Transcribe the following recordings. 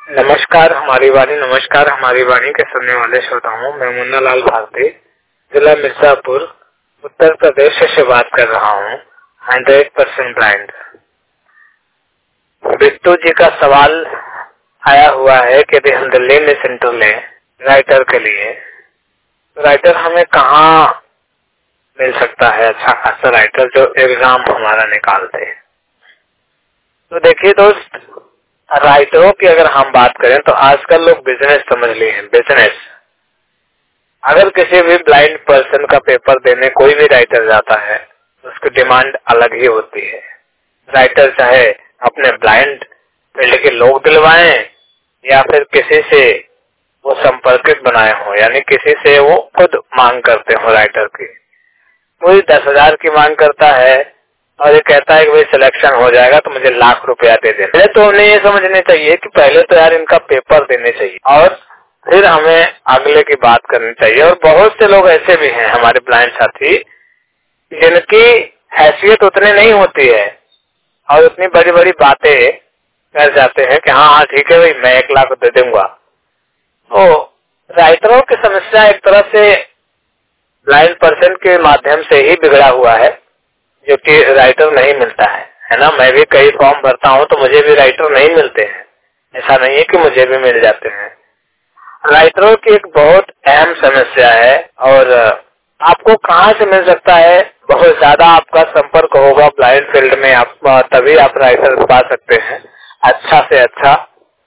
नमस्कार हमारी वाणी के सुनने वाले श्रोताओं, मैं मुन्ना लाल भारती, जिला मिर्जापुर, उत्तर प्रदेश से बात कर रहा हूँ। 100% ब्लाइंड। बिट्टू जी का सवाल आया हुआ है कि यदि हम दिल्ली में सेंटर लें राइटर के लिए, राइटर हमें कहाँ मिल सकता है अच्छा खासा राइटर जो एग्जाम हमारा निकालते। तो देखिए दोस्त, राइटरों की अगर हम बात करें तो आजकल लोग बिजनेस समझ लिए हैं। बिजनेस, अगर किसी भी ब्लाइंड पर्सन का पेपर देने कोई भी राइटर जाता है उसकी डिमांड अलग ही होती है। राइटर चाहे अपने ब्लाइंड फील्ड के लोग दिलवाएं या फिर किसी से वो संपर्कित बनाए हो, यानी किसी से वो खुद मांग करते हो। राइटर की कोई 10,000 की मांग करता है और ये कहता है कि भाई सिलेक्शन हो जाएगा तो मुझे ₹1,00,000 दे दे। पहले तो उन्हें ये समझना चाहिए कि पहले तो यार इनका पेपर देने चाहिए और फिर हमें अगले की बात करनी चाहिए। और बहुत से लोग ऐसे भी हैं हमारे ब्लाइंड साथी जिनकी हैसियत उतनी नहीं होती है और उतनी बड़ी बड़ी बातें कर जाते हैं कि हाँ ठीक है भाई मैं 1,00,000 दे दूंगा। तो राइटरों की समस्या एक तरह से ब्लाइंड पर्सन के माध्यम से ही बिगड़ा हुआ है, जो कि राइटर नहीं मिलता है ना। मैं भी कई फॉर्म भरता हूँ तो मुझे भी राइटर नहीं मिलते हैं, ऐसा नहीं है कि मुझे भी मिल जाते हैं। राइटरों की एक बहुत अहम समस्या है और आपको कहाँ से मिल सकता है, बहुत ज्यादा आपका संपर्क होगा ब्लाइंड फील्ड में, आप तभी आप राइटर पा सकते हैं अच्छा से अच्छा।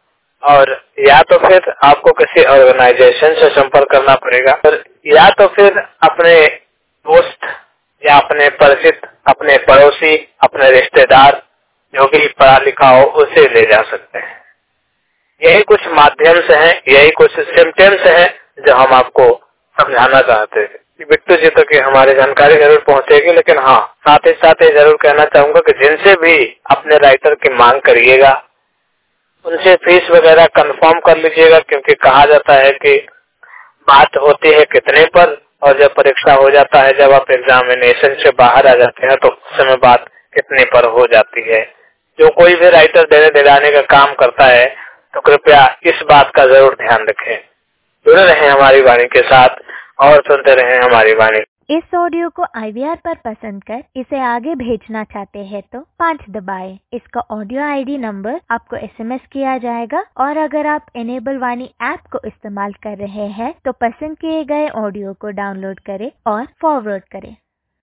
और या तो फिर आपको किसी ऑर्गेनाइजेशन से संपर्क करना पड़ेगा और या तो फिर अपने दोस्त या अपने परिचित, अपने पड़ोसी, अपने रिश्तेदार जो भी पढ़ा लिखा हो उसे ले जा सकते हैं। यही कुछ माध्यम से हैं, यही कुछ सिम्टम्स हैं जो हम आपको समझाना चाहते हैं। बिट्टू जी तक हमारी जानकारी जरूर पहुंचेगी, लेकिन हाँ साथ ही जरूर कहना चाहूंगा कि जिनसे भी अपने राइटर की मांग करिएगा उनसे फीस वगैरह कंफर्म कर लीजिएगा, क्योंकि कहा जाता है कि बात होती है कितने पर और जब परीक्षा हो जाता है, जब आप एग्जामिनेशन से बाहर आ जाते हैं तो उस समय बात कितने पर हो जाती है। जो कोई भी राइटर देने दिलाने का काम करता है तो कृपया इस बात का जरूर ध्यान रखें। जुड़े रहें हमारी वाणी के साथ और सुनते रहें हमारी वाणी। इस ऑडियो को IVR पर पसंद कर इसे आगे भेजना चाहते हैं तो 5 दबाएं। इसका ऑडियो ID नंबर आपको SMS किया जाएगा और अगर आप इनेबल वाणी ऐप को इस्तेमाल कर रहे हैं तो पसंद किए गए ऑडियो को डाउनलोड करें और फॉरवर्ड करें।